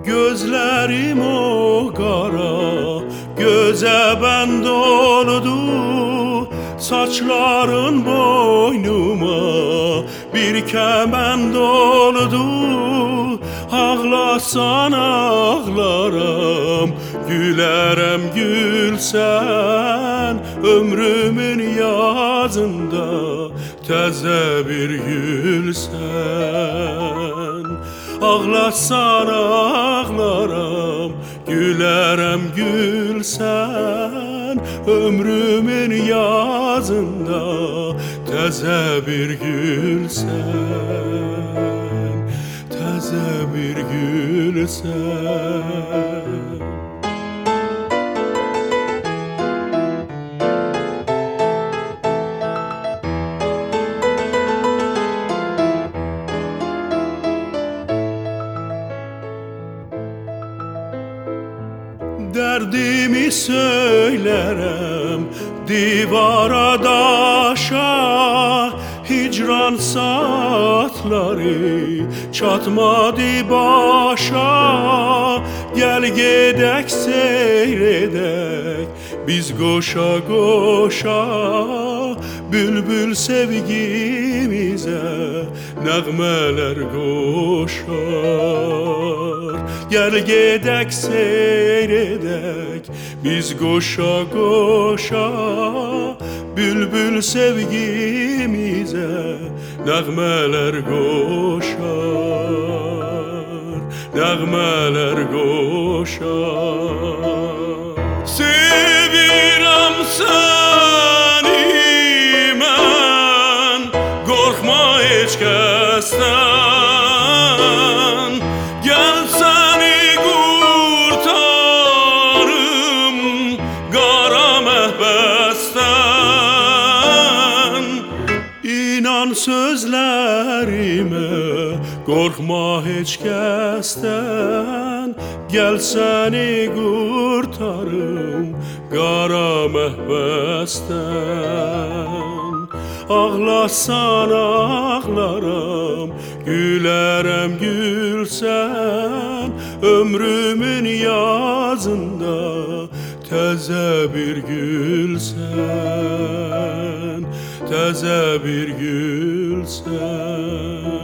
Gözlerim o kara göze ben doldu, saçların boynuma bir kemen doldu. Ağlasan ağlarım, gülerem gülsen, ömrümün yazında teze bir gülsen. Ağlasan ağlarım, gülerem gülsen, ömrümün yazında teze bir gülsen, teze bir gülsen. Derdimi söylerim divara daşa, hicran saatleri çatmadı başa. Gel gedek seyredek biz koşa koşa, bülbül sevgimize nəğmələr qoşar. Gel gedek seyredek biz koşa koşa, bülbül sevgimize nəğmələr qoşar, nəğmələr qoşar. Sevirəm səni mən, qorxma heç kəsdən. Gəl səni qurtarım qara məhbəsdən. İnan sözlərimə, qorxma heç kəsdən. Gəl səni qurtarım qara məhbəsdən. Ağlasan ağlarım, gülərəm gülsən, ömrümün yazında təzə bir gülsən, təzə bir gülsən.